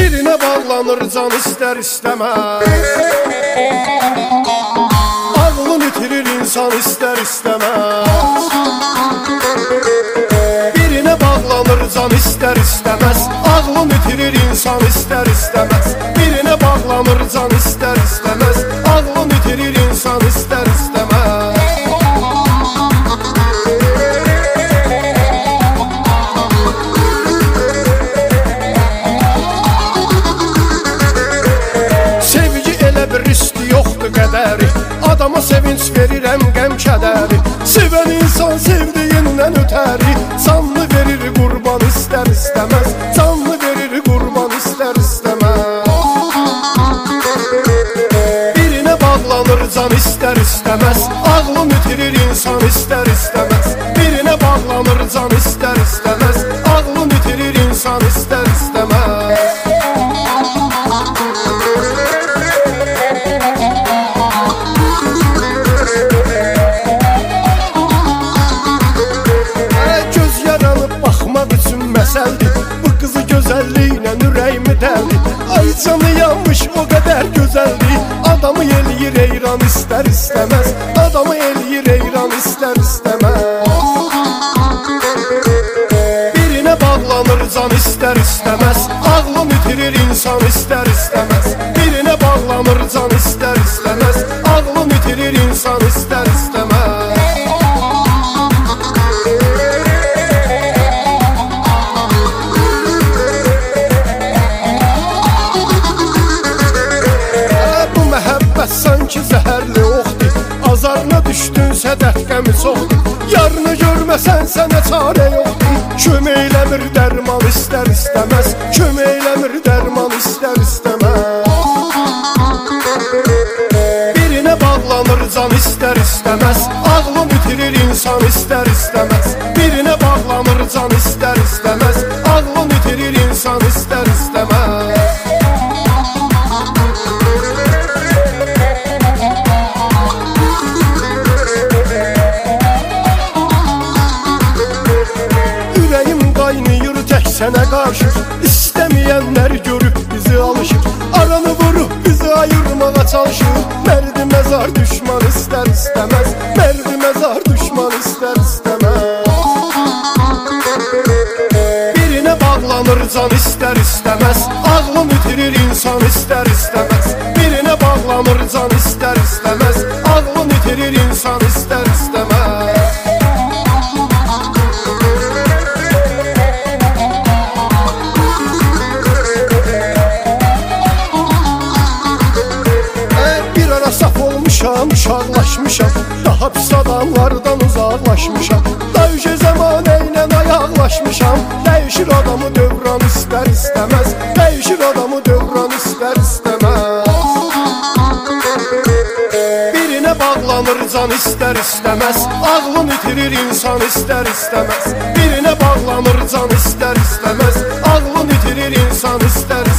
Birine bağlanır can ister istemez. Ağlını itirir insan ister istemez. Birine bağlanır can ister istemez. Ağlını itirir insan ister istemez. Birine bağlanır can ister istemez. Ağlını itirir insan ister istemez. Qədəri adama sevinç verirəm qəm kədəri. Sevən insan sevdiyindən ötəri canlı verir qurban istər istəməz. Canlı verir qurban istər istəməz. Birine bağlanır can istər istəməz. Ağlını itirir insan istər istəməz. Birine bağlanır can istər istəməz. Ağlını itirir insan istər istəməz. Bu kızı gözəlliyinə ürəyimi dəldi. Ay canı yanmış o qədər gözəldi. Adamı eləyir eyran istər istəməz. Adamı eləyir eyran istər istəməz. Birine bağlanır can istər istəməz. Ağlını itirir insan istər istəməz. Birine bağlanır can istər istəməz. Ağlını itirir insan istər istəməz. Sanki zəhərli oxdur. Azarına düşdünsə dəfqəmi çoxdur. Yarını görməsən sənə çarə yoxdur. Kömək eləmir dərman istər istəməz. Kömək eləmir dərman istər istəməz. Birine bağlanır can istər istəməz. Ağlını itirir insan istər istəməz. Birine bağlanır can istər istəməz. Ağlını itirir insan istər istəməz. Sənə qarşı istəməyənlər görüb bizi alışır. Aranı vurub bizi ayırmağa çalışır. Mərdi məzar düşman istər istəməz. Mərdi məzar düşman istər istəməz. Birine bağlanır can istər istəməz. Ağlını itirir insan istər istəməz. Birine bağlanır can istər istəməz. Ağlını itirir insan istər istəməz. Uşaqlaşmışam, daha pis adamlardan uzaqlaşmışam. Döyüşə zəmanə ilə ayaqlaşmışam. Dəyişir adamı dövran istər istəməz. Dəyişir adamı dövran istər istəməz. Birine bağlanır can istər istəməz. Ağlını itirir insan istər istəməz. Birine bağlanır can istər istəməz. Ağlını itirir insan istər istəməz.